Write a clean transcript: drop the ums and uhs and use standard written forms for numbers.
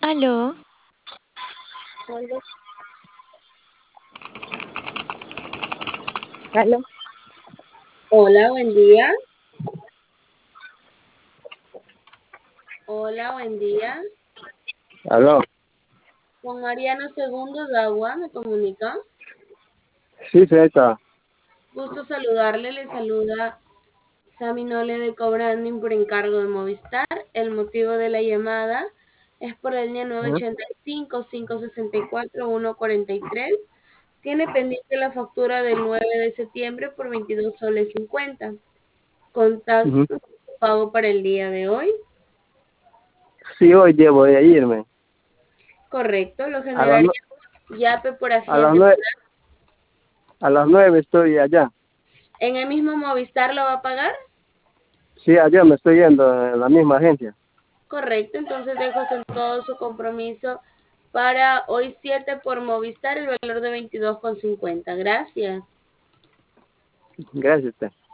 Aló, Aló. Aló. Hola, buen día. Hola, buen día. Aló. Con Mariana Segundo de Agua, ¿me comunica? Sí, señorita. Gusto saludarle, le saluda Sami Nole de Cobranding por encargo de Movistar. El motivo de la llamada es por la línea Ajá. 985-564-143. Tiene pendiente la factura del 9 de septiembre por 22 soles 50. ¿Contás Ujú. con pago para el día de hoy? Sí, hoy debo de irme. Correcto, lo A las, nue- generaríamos YAPE por a las agente. 9 estoy allá. ¿En el mismo Movistar lo va a pagar? Sí, allá me estoy yendo en la misma agencia. Correcto, entonces dejo en todo su compromiso para hoy 7 por Movistar, el valor de 22,50. Gracias. Gracias a usted.